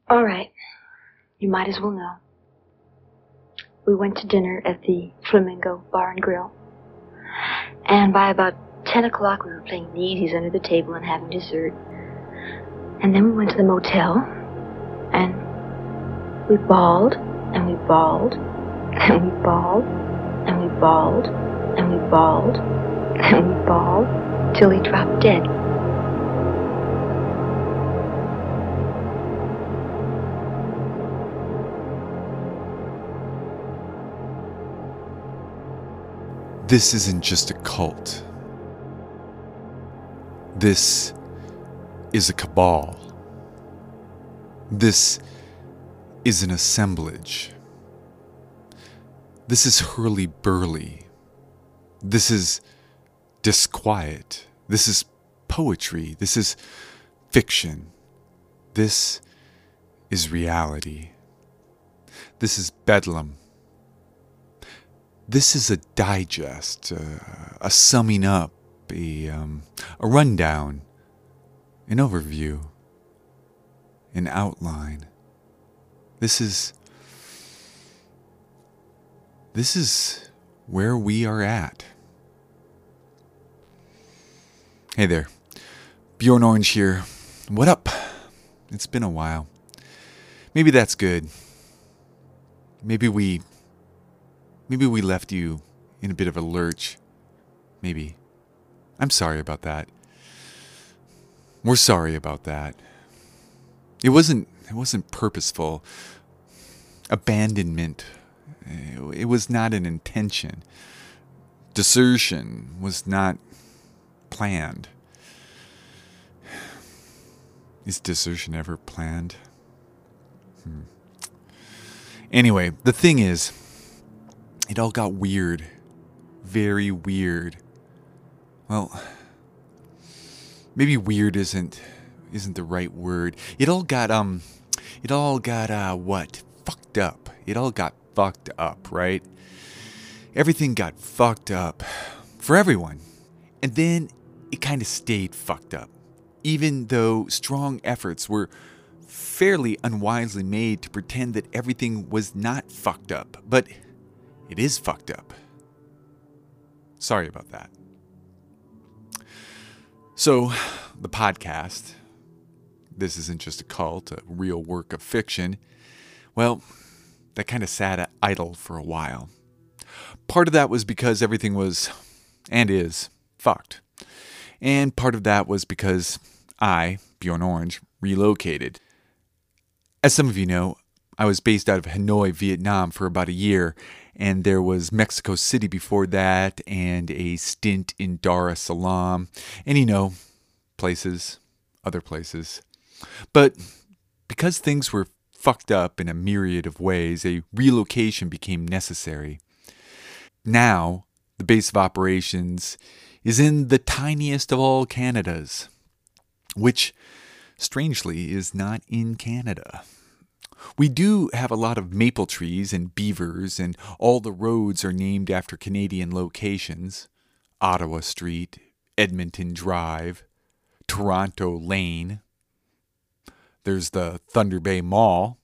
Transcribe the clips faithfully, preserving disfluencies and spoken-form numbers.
All right. You might as well know. We went to dinner at the Flamingo Bar and Grill. And by about ten o'clock, we were playing the easies under the table and having dessert. And then we went to the motel. And we bawled, and we bawled, and we bawled, and we bawled, and we bawled, and we bawled, till he dropped dead. This isn't just a cult. This is a cabal. This is an assemblage. This is hurly-burly. This is disquiet. This is poetry. This is fiction. This is reality. This is bedlam. This is a digest, uh, a summing up, a, um, a rundown, an overview, an outline. This is, this is where we are at. Hey there, Bjorn Orange here. What up? It's been a while. Maybe that's good. Maybe we... Maybe we left you in a bit of a lurch. Maybe. I'm sorry about that. We're sorry about that. It wasn't it wasn't purposeful. Abandonment. It was not an intention. Desertion was not planned. Is desertion ever planned? Hmm. Anyway, the thing is, it all got weird. Very weird. Well, maybe weird isn't isn't the right word. It all got um it all got uh what? Fucked up. It all got fucked up, right? Everything got fucked up for everyone. And then it kind of stayed fucked up. Even though strong efforts were fairly unwisely made to pretend that everything was not fucked up. But it is fucked up. Sorry about that. So, the podcast, This Isn't Just a Cult, a real work of fiction, well, that kind of sat idle for a while. Part of that was because everything was, and is, fucked. And part of that was because I, Bjorn Orange, relocated. As some of you know, I was based out of Hanoi, Vietnam for about a year, and there was Mexico City before that, and a stint in Dar es Salaam, and you know, places, other places. But because things were fucked up in a myriad of ways, a relocation became necessary. Now, the base of operations is in the tiniest of all Canadas, which, strangely, is not in Canada. We do have a lot of maple trees and beavers, and all the roads are named after Canadian locations. Ottawa Street, Edmonton Drive, Toronto Lane. There's the Thunder Bay Mall.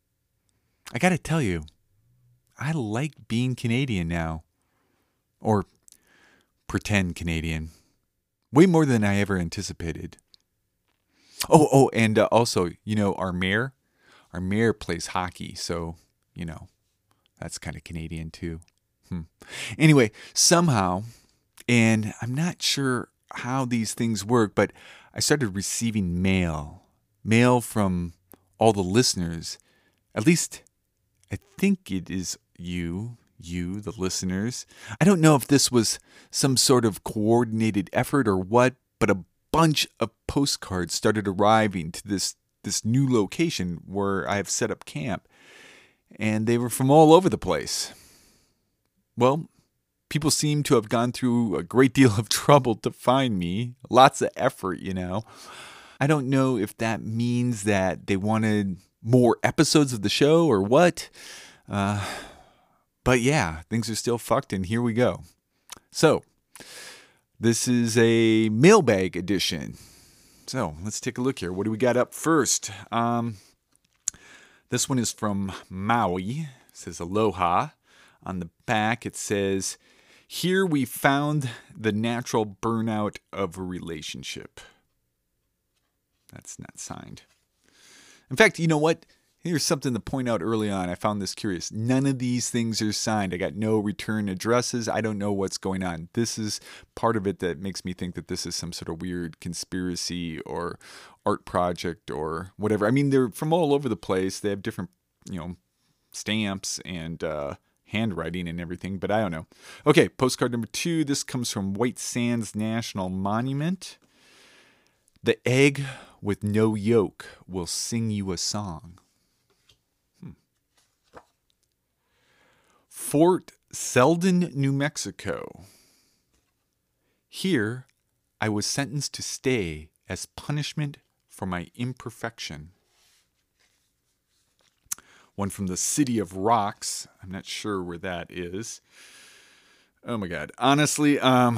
I gotta tell you, I like being Canadian now. Or pretend Canadian. Way more than I ever anticipated. Oh, oh, and uh, also, you know, our mayor? Our mayor plays hockey, so, you know, that's kind of Canadian too. Hmm. Anyway, somehow, and I'm not sure how these things work, but I started receiving mail. Mail from all the listeners. At least, I think it is you, you, the listeners. I don't know if this was some sort of coordinated effort or what, but a bunch of postcards started arriving to this this new location where I have set up camp. And they were from all over the place. Well, people seem to have gone through a great deal of trouble to find me. Lots of effort, you know. I don't know if that means that they wanted more episodes of the show or what. Uh, but yeah, things are still fucked, and here we go. So, this is a mailbag edition. So let's take a look here. What do we got up first? Um, This one is from Maui. It says aloha. On the back it says, here we found the natural burnout of a relationship. That's not signed. In fact, you know what? Here's something to point out early on. I found this curious. None of these things are signed. I got no return addresses. I don't know what's going on. This is part of it that makes me think that this is some sort of weird conspiracy or art project or whatever. I mean, they're from all over the place. They have different, you know, stamps and uh, handwriting and everything, but I don't know. Okay, postcard number two. This comes from White Sands National Monument. The egg with no yolk will sing you a song. Fort Selden, New Mexico. Here, I was sentenced to stay as punishment for my imperfection. One from the City of Rocks. I'm not sure where that is. Oh my God. Honestly, um,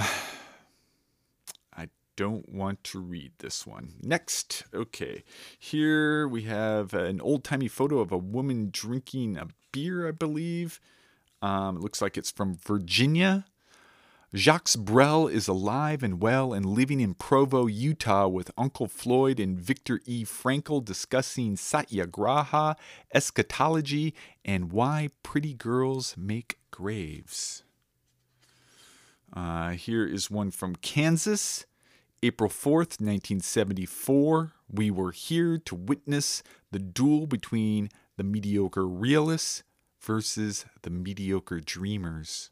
I don't want to read this one. Next. Okay. Here we have an old-timey photo of a woman drinking a beer, I believe. Um, it looks like it's from Virginia. Jacques Brel is alive and well and living in Provo, Utah with Uncle Floyd and Viktor E. Frankl discussing satyagraha, eschatology, and why pretty girls make graves. Uh, here is one from Kansas. April fourth, nineteen seventy-four. We were here to witness the duel between the mediocre realists versus the mediocre dreamers.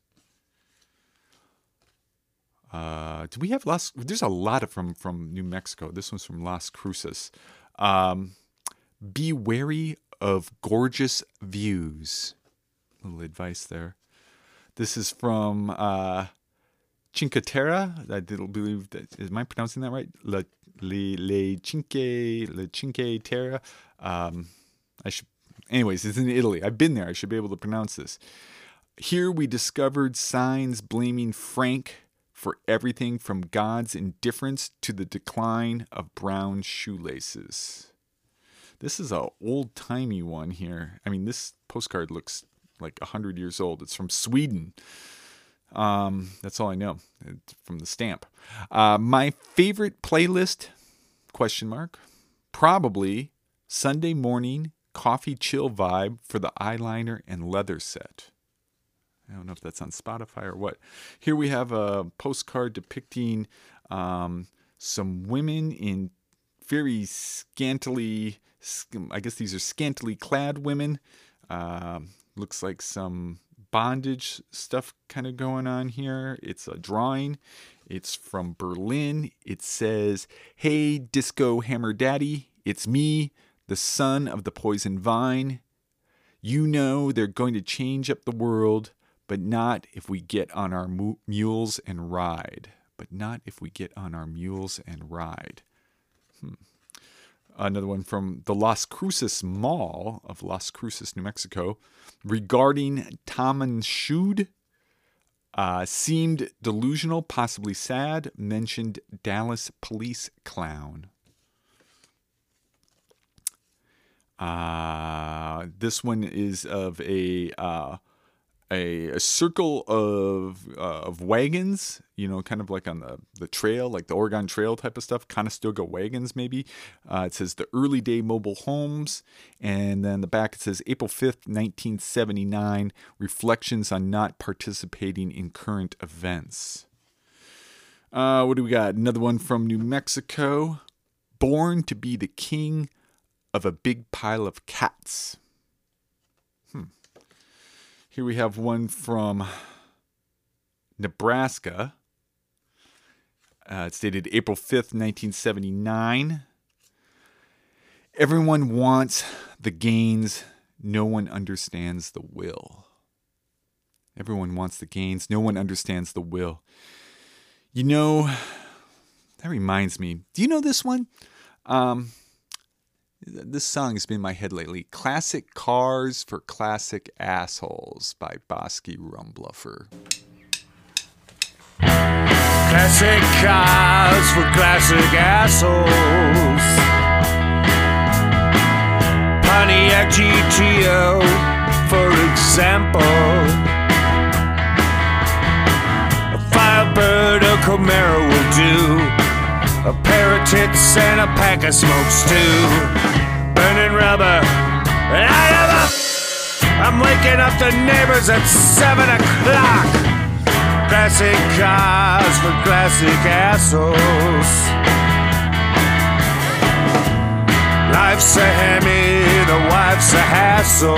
Uh, do we have Las? There's a lot of from from New Mexico. This one's from Las Cruces. Um, be wary of gorgeous views. A little advice there. This is from uh, Cinque Terre. I did believe that. Am I pronouncing that right? Le Le, le Cinque Le Cinque Terre. Um, I should. Anyways, it's in Italy. I've been there. I should be able to pronounce this. Here we discovered signs blaming Frank for everything from God's indifference to the decline of brown shoelaces. This is an old-timey one here. I mean, this postcard looks like one hundred years old. It's from Sweden. Um, that's all I know. It's from the stamp. Uh, my favorite playlist, question mark, probably Sunday morning coffee chill vibe for the eyeliner and leather set. I don't know if that's on Spotify or what. Here we have a postcard depicting um, some women in very scantily, I guess these are scantily clad women. Uh, looks like some bondage stuff kind of going on here. It's a drawing. It's from Berlin. It says, "Hey, Disco Hammer Daddy, it's me, the son of the poison vine. You know they're going to change up the world, but not if we get on our mu- mules and ride. But not if we get on our mules and ride." Hmm. Another one from the Las Cruces Mall of Las Cruces, New Mexico. Regarding Tamanshud, uh, seemed delusional, possibly sad, mentioned Dallas police clown. Uh, this one is of a uh, a, a circle of uh, of wagons, you know, kind of like on the, the trail, like the Oregon Trail type of stuff, Conestoga wagons maybe. Uh, it says the early day mobile homes, and then the back it says April fifth, nineteen seventy-nine, reflections on not participating in current events. Uh, what do we got? Another one from New Mexico. Born to be the king of a big pile of cats. Hmm. Here we have one from Nebraska. Uh, it's dated April fifth, nineteen seventy-nine. Everyone wants the gains. No one understands the will. Everyone wants the gains. No one understands the will. You know, that reminds me. Do you know this one? Um, this song has been in my head lately. Classic Cars for Classic Assholes by Bosky Rumbluffer. Classic cars for classic assholes. Pontiac G T O, for example. A Firebird or Camaro will do. A pair of tits and a pack of smokes too. Burning rubber, and I am up. I'm waking up the neighbors at seven o'clock. Classic cars for classic assholes. Life's a Hemi, the wife's a hassle.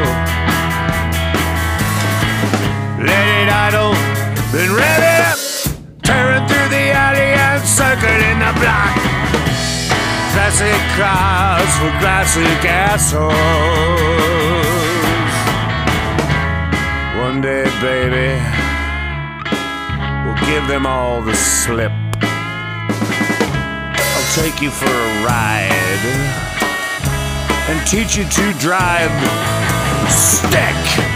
Let it idle, then rev it up. Tearing through the alley and circling the block. Classic cars for classic assholes. One day, baby, we'll give them all the slip. I'll take you for a ride and teach you to drive stick.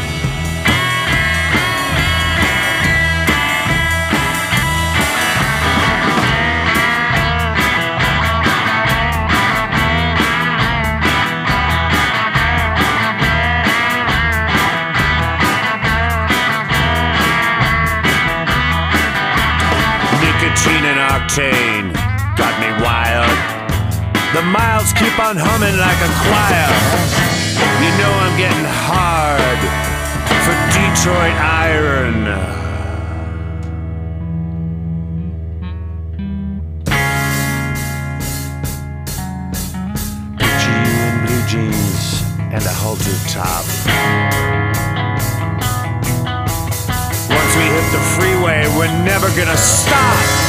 Nicotine and octane got me wild. The miles keep on humming like a choir. You know I'm getting hard for Detroit iron. Picture you in blue jeans and a halter top. Once we hit the freeway, we're never gonna stop.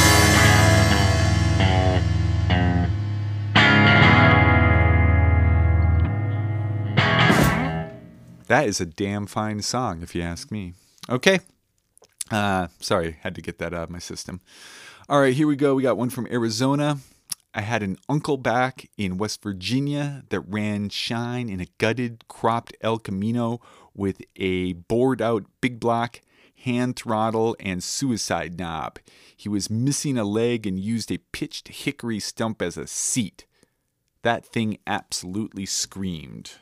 That is a damn fine song, if you ask me. Okay. Uh, sorry, had to get that out of my system. All right, here we go. We got one from Arizona. I had an uncle back in West Virginia that ran shine in a gutted, cropped El Camino with a bored-out big block, hand throttle, and suicide knob. He was missing a leg and used a pitched hickory stump as a seat. That thing absolutely screamed.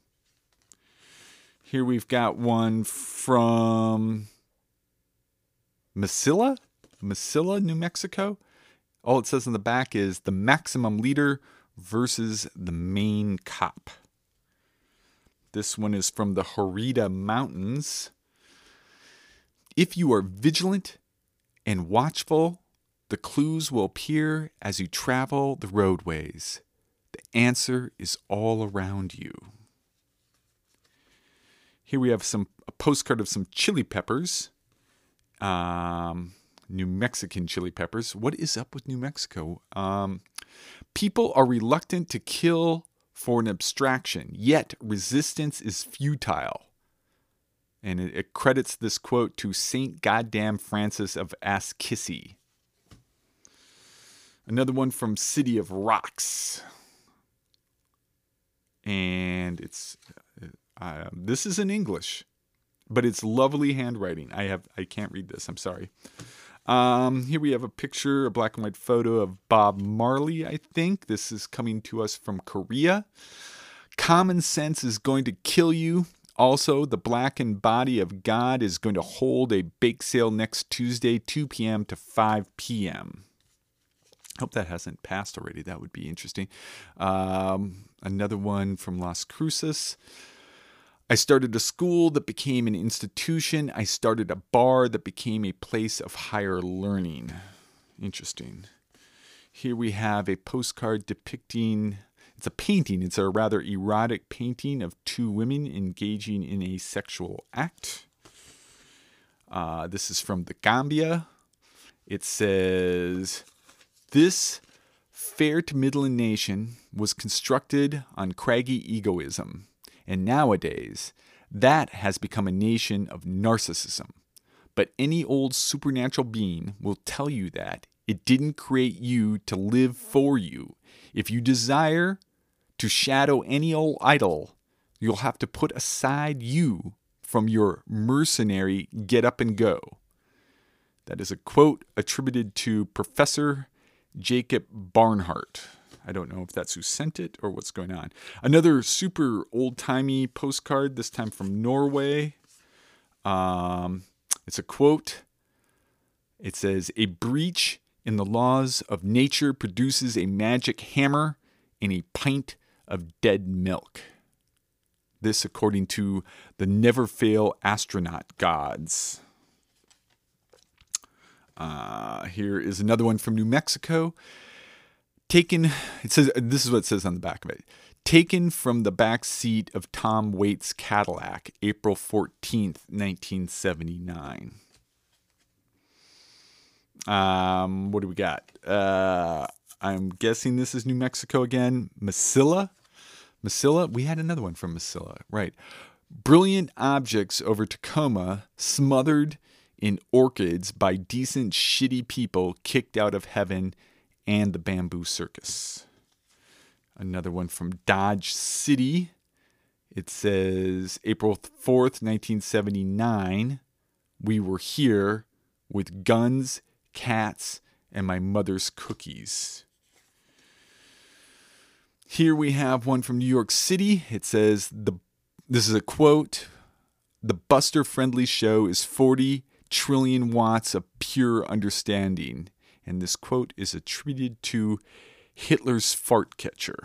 Here we've got one from Mesilla, Mesilla, New Mexico. All it says on the back is the maximum leader versus the main cop. This one is from the Horita Mountains. If you are vigilant and watchful, the clues will appear as you travel the roadways. The answer is all around you. Here we have some a postcard of some chili peppers, um, New Mexican chili peppers. What is up with New Mexico? Um, people are reluctant to kill for an abstraction, yet resistance is futile. And it, it credits this quote to Saint Goddamn Francis of Assisi. Another one from City of Rocks. And it's... Uh, this is in English, but it's lovely handwriting. I have I can't read this. I'm sorry. Um, here we have a picture, a black and white photo of Bob Marley, I think. This is coming to us from Korea. Common sense is going to kill you. Also, the blackened body of God is going to hold a bake sale next Tuesday, two p.m. to five p.m. Hope that hasn't passed already. That would be interesting. Um, another one from Las Cruces. I started a school that became an institution. I started a bar that became a place of higher learning. Interesting. Here we have a postcard depicting, it's a painting. It's a rather erotic painting of two women engaging in a sexual act. Uh, this is from the Gambia. It says, this fair to midland nation was constructed on craggy egoism. And nowadays, that has become a nation of narcissism. But any old supernatural being will tell you that it didn't create you to live for you. If you desire to shadow any old idol, you'll have to put aside you from your mercenary get up and go. That is a quote attributed to Professor Jacob Barnhart. I don't know if that's who sent it or what's going on. Another super old-timey postcard, this time from Norway. Um, it's a quote. It says, "A breach in the laws of nature produces a magic hammer and a pint of dead milk." This according to the never-fail astronaut gods. Uh, here is another one from New Mexico. Taken, it says, this is what it says on the back of it. Taken from the back seat of Tom Waits' Cadillac, April fourteenth, nineteen seventy-nine. Um, what do we got? Uh, I'm guessing this is New Mexico again. Mesilla. Mesilla. We had another one from Mesilla. Right. Brilliant objects over Tacoma smothered in orchids by decent shitty people kicked out of heaven and the bamboo circus. Another one from Dodge City. It says April fourth, nineteen seventy-nine. We were here with guns, cats, and my mother's cookies. Here we have one from New York City. It says, the this is a quote, "The Buster Friendly Show is forty trillion watts of pure understanding." And this quote is attributed to Hitler's fart catcher.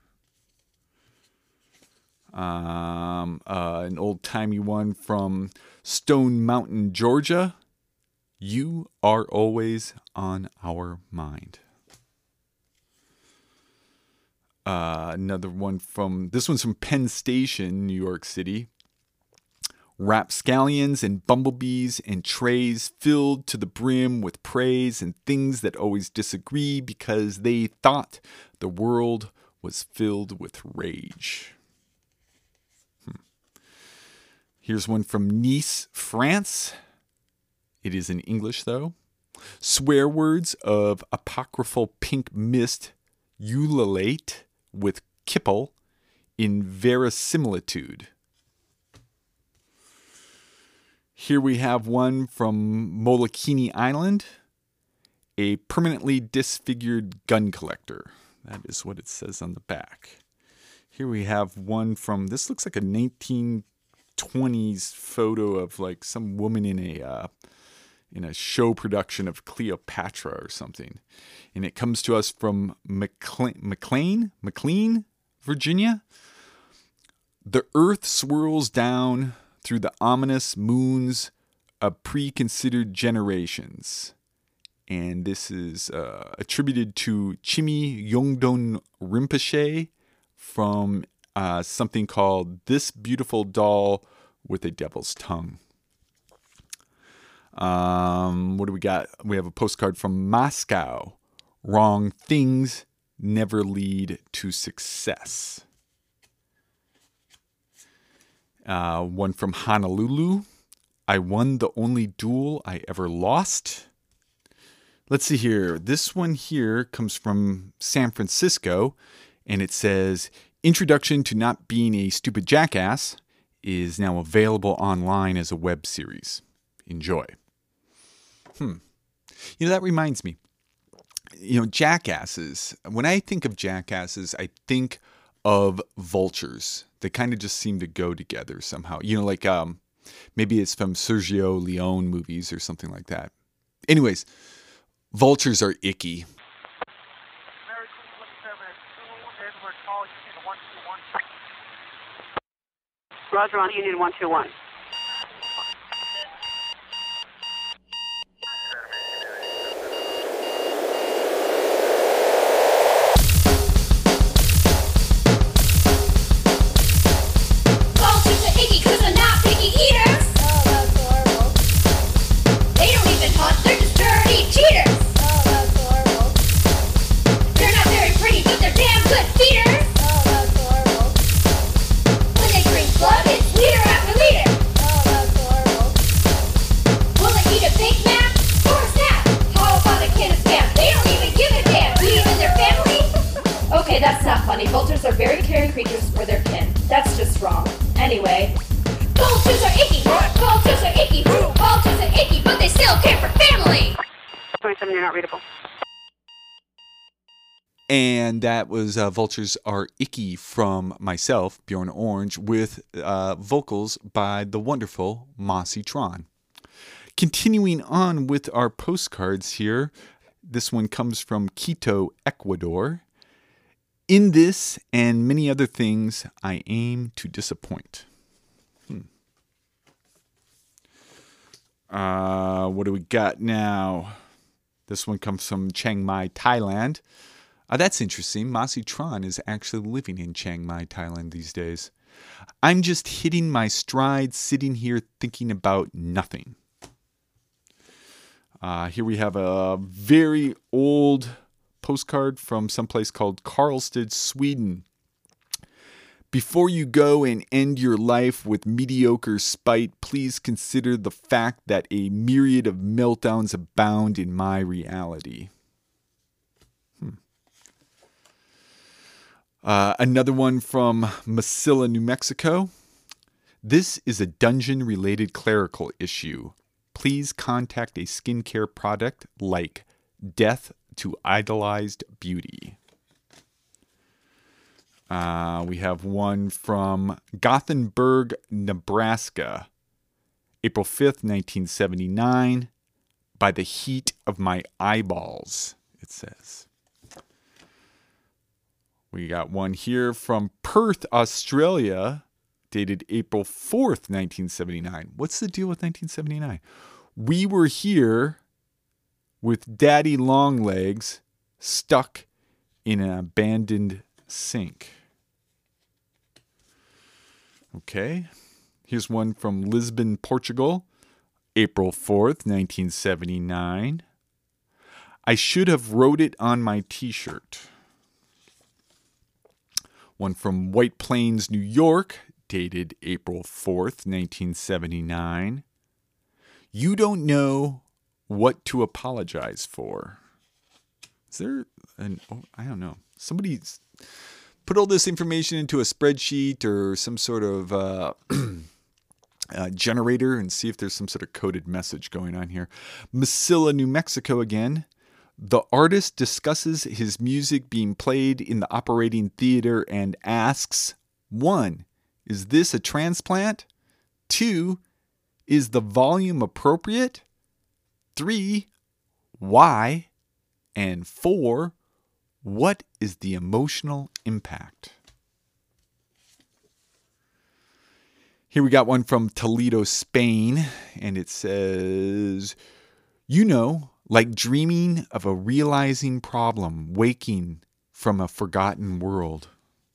Um, uh, an old-timey one from Stone Mountain, Georgia. "You are always on our mind." Uh, another one from, this one's from Penn Station, New York City. "Rapscallions and bumblebees and trays filled to the brim with praise and things that always disagree because they thought the world was filled with rage." Hmm. Here's one from Nice, France. It is in English, though. "Swear words of apocryphal pink mist ululate with kipple in verisimilitude." Here we have one from Molokini Island. "A permanently disfigured gun collector." That is what it says on the back. Here we have one from, this looks like a nineteen twenties photo of like some woman in a uh, in a show production of Cleopatra or something. And it comes to us from McLean, McLean, McLean, Virginia. "The earth swirls down through the ominous moons of preconsidered generations." And this is uh, attributed to Chimi Yongdon Rinpoche from uh, something called "This Beautiful Doll with a Devil's Tongue." Um, what do we got? We have a postcard from Moscow. "Wrong things never lead to success." Uh, one from Honolulu. "I won the only duel I ever lost." Let's see here. This one here comes from San Francisco, and it says, "Introduction to Not Being a Stupid Jackass is now available online as a web series. Enjoy." Hmm. You know, that reminds me. You know, jackasses. When I think of jackasses, I think of vultures. They kind of just seem to go together somehow. You know, like um, maybe it's from Sergio Leone movies or something like that. Anyways, vultures are icky. Roger on Union one two one. Vultures are very caring creatures for their kin. That's just wrong. Anyway. Vultures are icky! Vultures are icky! Vultures are icky, but they still care for family! twenty-seven, you're not readable. And that was uh, Vultures Are Icky from myself, Bjorn Orange, with uh, vocals by the wonderful Mossy Tron. Continuing on with our postcards here, this one comes from Quito, Ecuador. In this and many other things, I aim to disappoint. Hmm. Uh, what do we got now? This one comes from Chiang Mai, Thailand. Uh, that's interesting. Mossy Tron is actually living in Chiang Mai, Thailand these days. I'm just hitting my stride, sitting here thinking about nothing. Uh, here we have a very old postcard from someplace called Karlstad, Sweden. Before you go and end your life with mediocre spite, please consider the fact that a myriad of meltdowns abound in my reality. Hmm. Uh, another one from Mesilla, New Mexico. This is a dungeon-related clerical issue. Please contact a skincare product like Death to Idolized Beauty. Uh, we have one from Gothenburg, Nebraska. April fifth, nineteen seventy-nine. By the heat of my eyeballs, it says. We got one here from Perth, Australia, dated April fourth, nineteen seventy-nine. What's the deal with nineteen seventy-nine? We were here with Daddy Longlegs stuck in an abandoned sink. Okay. Here's one from Lisbon, Portugal, April fourth, nineteen seventy-nine. I should have wrote it on my t-shirt. One from White Plains, New York, dated April fourth, nineteen seventy-nine. You don't know what to apologize for. Is there an, oh, I don't know. Somebody's put all this information into a spreadsheet or some sort of uh, uh, generator and see if there's some sort of coded message going on here. Mesilla, New Mexico again. The artist discusses his music being played in the operating theater and asks, one, is this a transplant? Two, is the volume appropriate? Three, why? And four, what is the emotional impact? Here we got one from Toledo, Spain, and it says, you know, like dreaming of a realizing problem, waking from a forgotten world.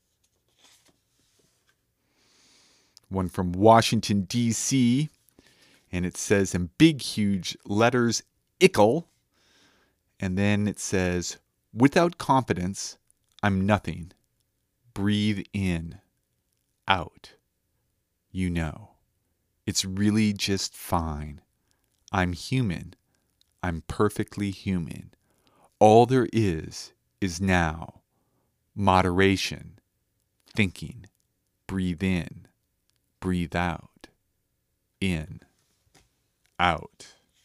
One from Washington, D C, and it says in big, huge letters, ickle. And then it says, without confidence, I'm nothing. Breathe in, out. You know, it's really just fine. I'm human. I'm perfectly human. All there is is now. Moderation. Thinking. Breathe in. Breathe out. In. Out.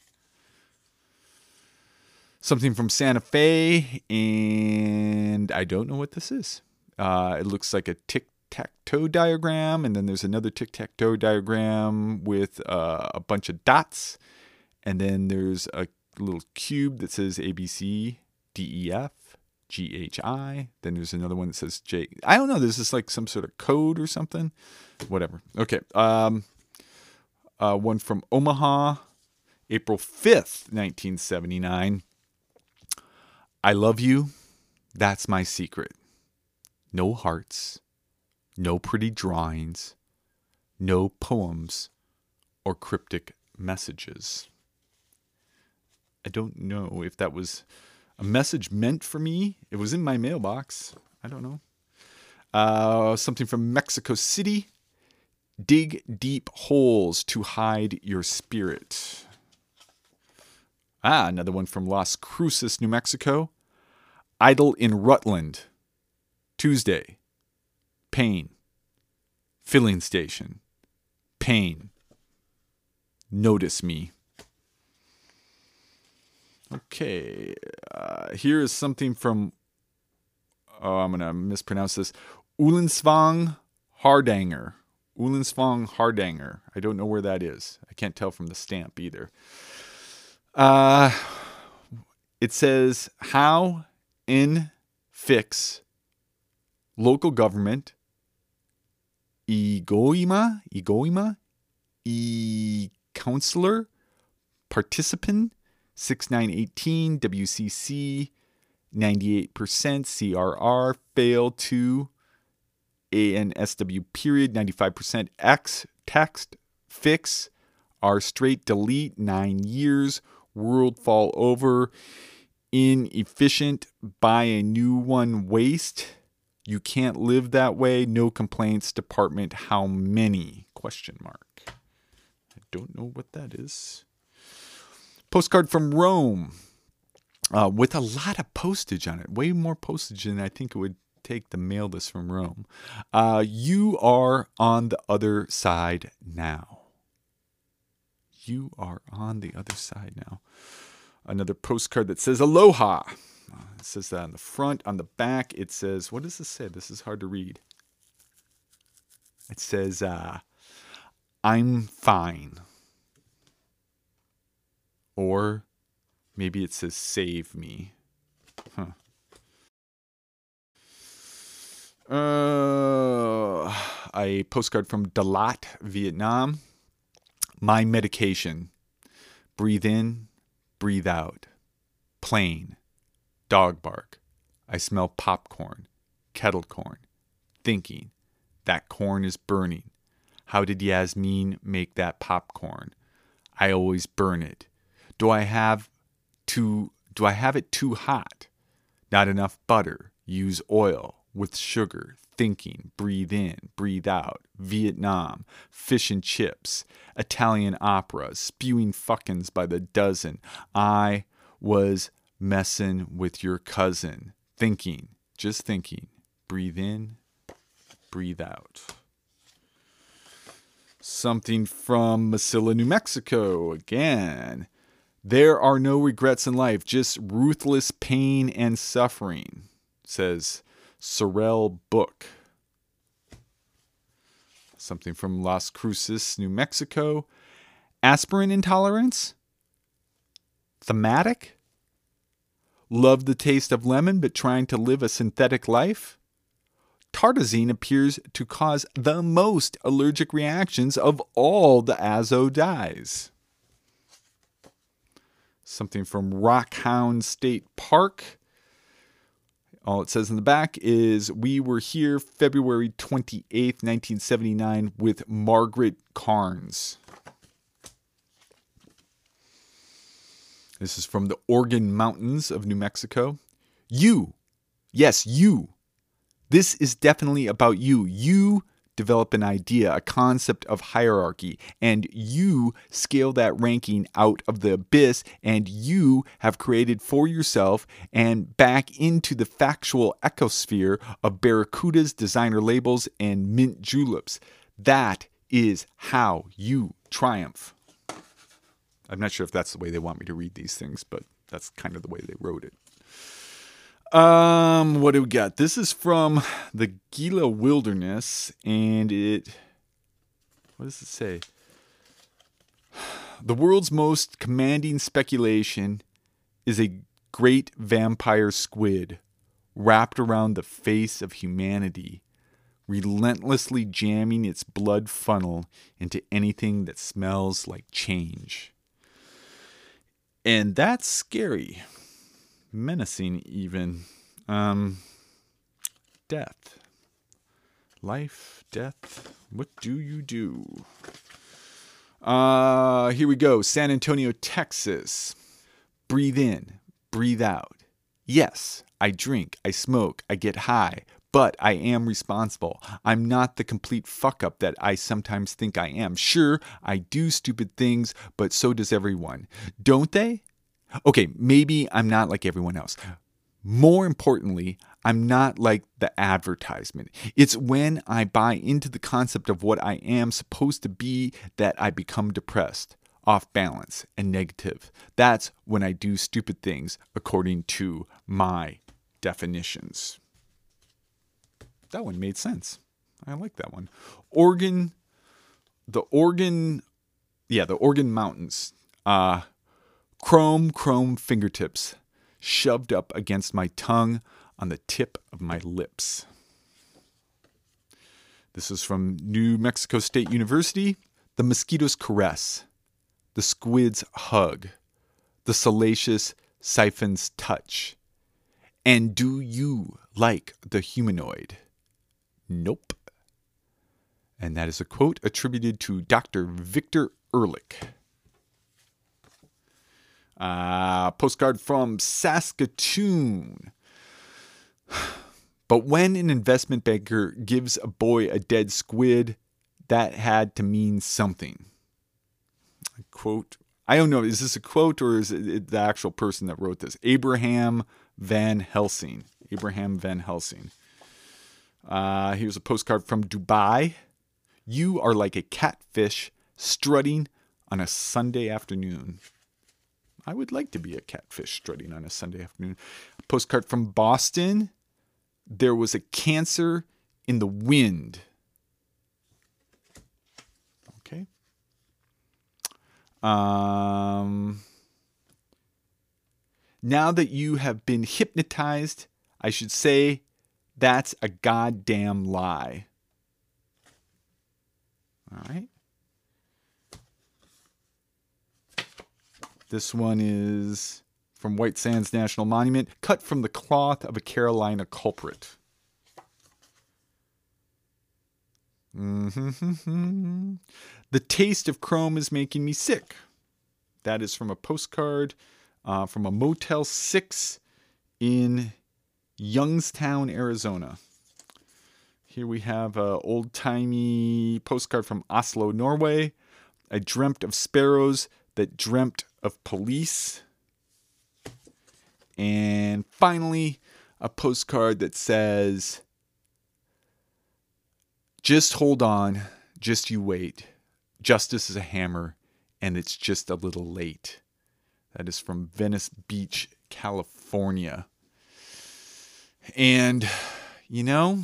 Something from Santa Fe, and I don't know what this is. Uh, it looks like a tic-tac-toe diagram, and then there's another tic-tac-toe diagram with uh, a bunch of dots, and then there's a little cube that says A, B, C, D, E, F, G, H, I. Then there's another one that says J. I don't know. This is like some sort of code or something. Whatever. Okay. Um, uh, one from Omaha, April fifth, nineteen seventy-nine. I love you. That's my secret. No hearts. No pretty drawings. No poems or cryptic messages. I don't know if that was a message meant for me. It was in my mailbox. I don't know. Uh, something from Mexico City. Dig deep holes to hide your spirit. Ah, another one from Las Cruces, New Mexico. Idle in Rutland. Tuesday. Pain. Filling station. Pain. Notice me. Okay, uh, here is something from oh, I'm going to mispronounce this, Ullensvang Hardanger. Ullensvang Hardanger. I don't know where that is. I can't tell from the stamp either. Uh, it says, how in fix local government Egoima, Egoima, E counselor, participant, six nine one eight, W C C, ninety-eight percent, C R R, fail to, A N S W period, ninety-five percent, X, text, fix, R straight, delete, nine years, world fall over, inefficient, buy a new one, waste, you can't live that way, no complaints, department, how many, question mark. I don't know what that is. Postcard from Rome, uh, with a lot of postage on it, way more postage than I think it would take to mail this from Rome. Uh, you are on the other side now. You are on the other side now. Another postcard that says aloha. Uh, it says that on the front. On the back, it says, what does this say? This is hard to read. It says, uh, I'm fine. Or maybe it says save me. Huh. Uh, a postcard from Dalat, Vietnam. My medication. Breathe in, breathe out. Plain. Dog bark. I smell popcorn. Kettle corn. Thinking. That corn is burning. How did Yasmin make that popcorn? I always burn it. Do I have too, do I have it too hot? Not enough butter. Use oil with sugar. Thinking. Breathe in, breathe out. Vietnam. Fish and chips. Italian opera. Spewing fuckins by the dozen. I was messing with your cousin. Thinking. Just thinking. Breathe in, breathe out. Something from Mesilla, New Mexico. Again. There are no regrets in life, just ruthless pain and suffering, says Sorrel Book. Something from Las Cruces, New Mexico. Aspirin intolerance? Thematic? Love the taste of lemon but trying to live a synthetic life? Tartazine appears to cause the most allergic reactions of all the azo dyes. Something from Rockhound State Park. All it says in the back is, we were here February twenty-eighth, nineteen seventy-nine with Margaret Carnes. This is from the Organ Mountains of New Mexico. You, yes, you. This is definitely about you. You develop an idea, a concept of hierarchy, and you scale that ranking out of the abyss, and you have created for yourself and back into the factual ecosphere of barracudas, designer labels, and mint juleps. That is how you triumph. I'm not sure if that's the way they want me to read these things, but that's kind of the way they wrote it. Um, what do we got? This is from the Gila Wilderness, and it, what does it say? The world's most commanding speculation is a great vampire squid wrapped around the face of humanity, relentlessly jamming its blood funnel into anything that smells like change. And that's scary. Menacing even. Um, death. Life, death. What do you do? Uh, here we go. San Antonio, Texas. Breathe in. Breathe out. Yes, I drink. I smoke. I get high. But I am responsible. I'm not the complete fuck up that I sometimes think I am. Sure, I do stupid things, but so does everyone. Don't they? Okay, maybe I'm not like everyone else. More importantly, I'm not like the advertisement. It's when I buy into the concept of what I am supposed to be that I become depressed, off balance, and negative. That's when I do stupid things according to my definitions. that one made sense. I like that one. Oregon, the Oregon, yeah, the Oregon Mountains. Uh, chrome, chrome fingertips shoved up against my tongue on the tip of my lips. This is from New Mexico State University. The mosquito's caress, the squid's hug, the salacious siphon's touch. And do you like the humanoid? Nope. And that is a quote attributed to Doctor Victor Ehrlich. Uh, postcard from Saskatoon. But when an investment banker gives a boy a dead squid, that had to mean something. A quote. I don't know. Is this a quote or is it the actual person that wrote this? Abraham Van Helsing. Abraham Van Helsing. Uh, here's a postcard from Dubai. You are like a catfish strutting on a Sunday afternoon. I would like to be a catfish strutting on a Sunday afternoon. A postcard from Boston. There was a cancer in the wind. Okay. Um, now that you have been hypnotized, I should say that's a goddamn lie. All right. This one is from White Sands National Monument, cut from the cloth of a Carolina culprit. Mm-hmm. The taste of chrome is making me sick. That is from a postcard uh, from a Motel six in Youngstown, Arizona. Here we have an old-timey postcard from Oslo, Norway. I dreamt of sparrows that dreamt of police. And finally, a postcard that says, just hold on, just you wait. Justice is a hammer, and it's just a little late. That is from Venice Beach, California. And, you know,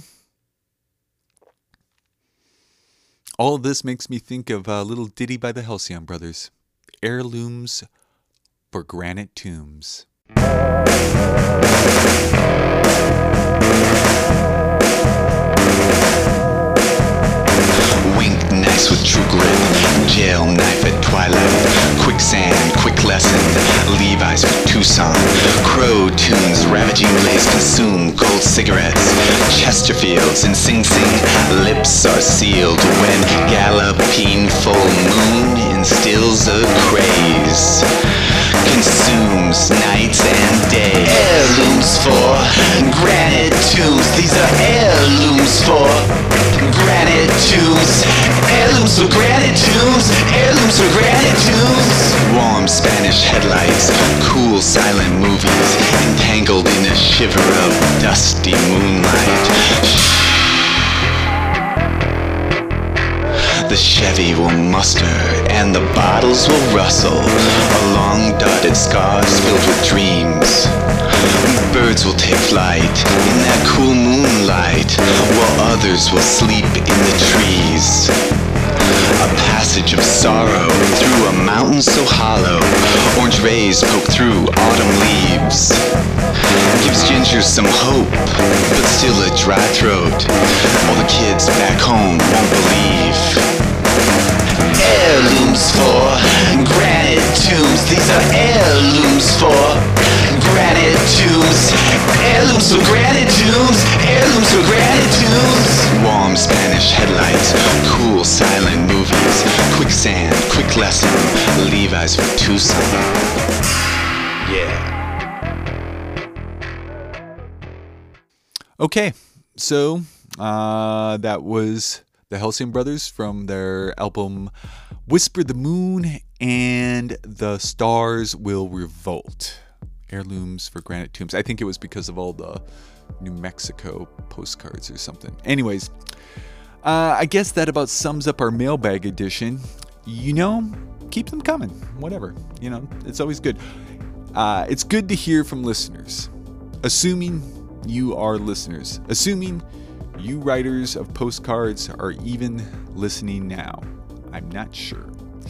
all of this makes me think of a little ditty by the Halcyon Brothers. Heirlooms for granite tombs. Wink nice with true grit, jail knife at twilight, quicksand, quick lesson, Levi's for Tucson, crow tunes, ravaging blaze, consume cold cigarettes, Chesterfields and Sing Sing, lips are sealed when galloping full moon instills a craze, consumes nights and days. Heirlooms for granite tombs, these are heirlooms for granite tombs, heirlooms for granite tombs, heirlooms for granite tombs. Warm Spanish headlights, cool silent movies, entangled in a shiver of dusty moonlight. The Chevy will muster and the bottles will rustle along dotted scars filled with dreams. Birds will take flight in that cool moonlight while others will sleep in the trees. A passage of sorrow through a mountain so hollow, orange rays poke through autumn leaves. Gives Ginger some hope, but still a dry throat, while the kids back home won't believe. Heirlooms for granite tombs, these are heirlooms for granite tombs, heirlooms for granite tombs, heirlooms for granite tombs. Warm Spanish headlights, cool silent movies, quicksand, quick lesson, Levi's for Tucson. Yeah. Okay, so uh, that was the Halcyon Brothers from their album Whisper the Moon and The Stars Will Revolt. Heirlooms for granite tombs. I think it was because of all the New Mexico postcards or something. Anyways, uh, I guess that about sums up our mailbag edition. You know, keep them coming. Whatever. You know, it's always good. Uh, it's good to hear from listeners. Assuming you are listeners. Assuming you writers of postcards are even listening now. I'm not sure.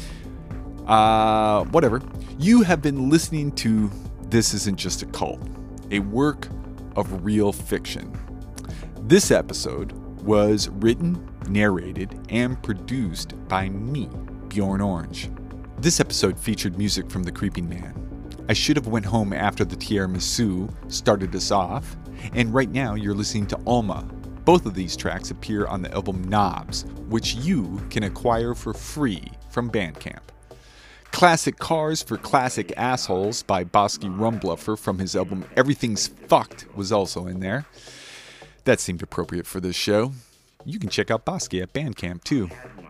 Uh, whatever. You have been listening to This Isn't Just a Cult, a work of real fiction. This episode was written, narrated, and produced by me, Bjorn Orange. This episode featured music from The Creeping Man. I Should Have Went Home After the Tiramisu started us off, and right now you're listening to Alma. Both of these tracks appear on the album Knobs, which you can acquire for free from Bandcamp. Classic Cars for Classic Assholes by Bosky Rumbluffer from his album Everything's Fucked was also in there. That seemed appropriate for this show. You can check out Bosky at Bandcamp too.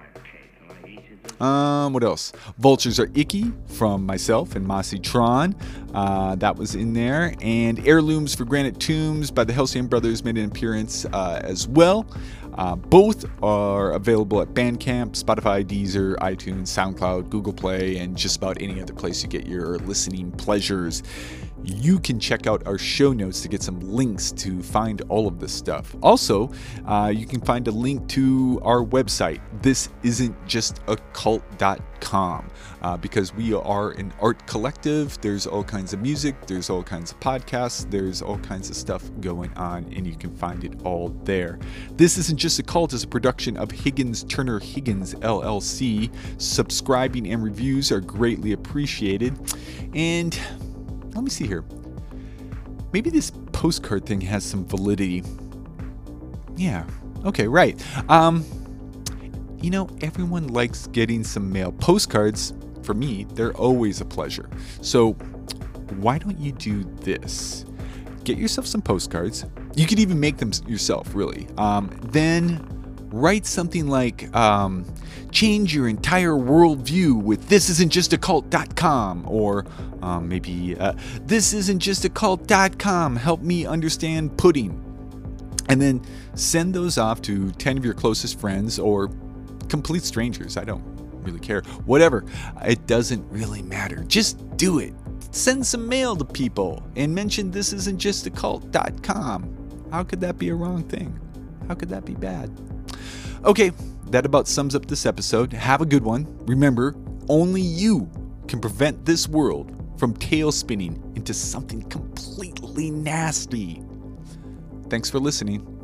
Um, what else? Vultures Are Icky from myself and Mossy Tron. Uh, that was in there. And Heirlooms for Granite Tombs by the Halcyon Brothers made an appearance uh, as well. Uh, both are available at Bandcamp, Spotify, Deezer, iTunes, SoundCloud, Google Play, and just about any other place you get your listening pleasures. You can check out our show notes to get some links to find all of this stuff. Also, uh, you can find a link to our website, this isn't just a cult dot com, uh, because we are an art collective. There's all kinds of music, there's all kinds of podcasts, there's all kinds of stuff going on, and you can find it all there. This Isn't Just a Cult is a production of Higgins Turner Higgins L L C. Subscribing and reviews are greatly appreciated. And let me see here. Maybe this postcard thing has some validity. Yeah. Okay, right. Um, you know, everyone likes getting some mail. Postcards, for me, they're always a pleasure. So why don't you do this? Get yourself some postcards. You could even make them yourself, really. Um, then write something like, um, change your entire worldview with this isn't just a cult dot com, or um, maybe uh, this isn't just a cult dot com, help me understand pudding. And then send those off to ten of your closest friends or complete strangers. I don't really care. Whatever. It doesn't really matter. Just do it. Send some mail to people and mention this isn't just a cult dot com. How could that be a wrong thing? How could that be bad? Okay, that about sums up this episode. Have a good one. Remember, only you can prevent this world from tail spinning into something completely nasty. Thanks for listening.